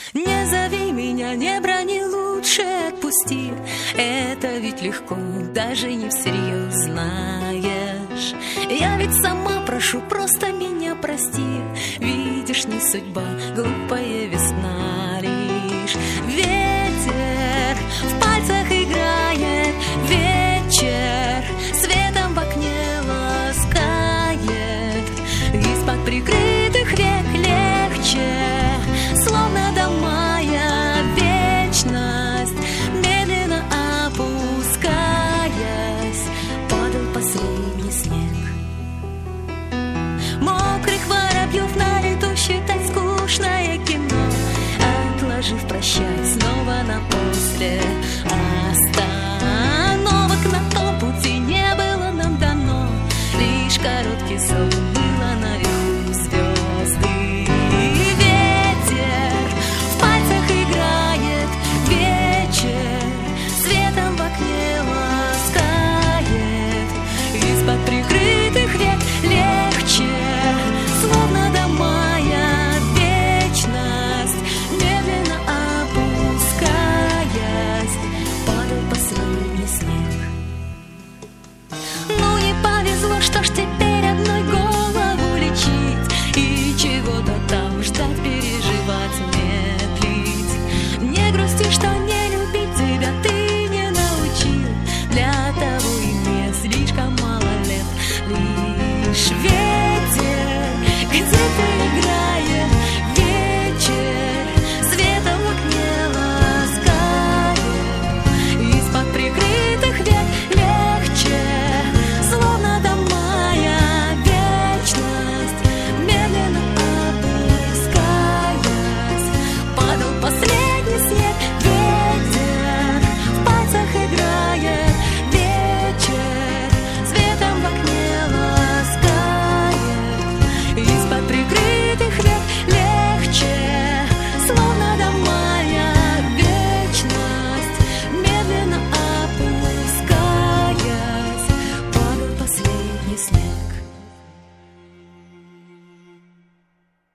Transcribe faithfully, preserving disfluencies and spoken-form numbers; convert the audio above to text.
Не зови меня, не брони, лучше отпусти. Это ведь легко, даже не всерьез, знаешь. Я ведь сама прошу, просто меня прости. Видишь, не судьба, глупая весна лишь. Ветер в пальцах играет, вечер светом в окне ласкает. Из-под прикрытых век легче, словно до мая вечность, медленно опускаясь, падал последний снег. Мокрых воробьев на лету считать скучное кино, отложив прощать снова на после. Остановок на том пути не было нам дано, лишь короткий сон было наверху звезды. Ветер в пальцах играет, вечер светом в окне ласкает. Из-под прикрытых век легче, словно до мая вечность, медленно опускаясь, падал последний снег. Ну не повезло, что ж теперь одной голову лечить и чего-то там ждать, переживать, медлить. Не грусти, что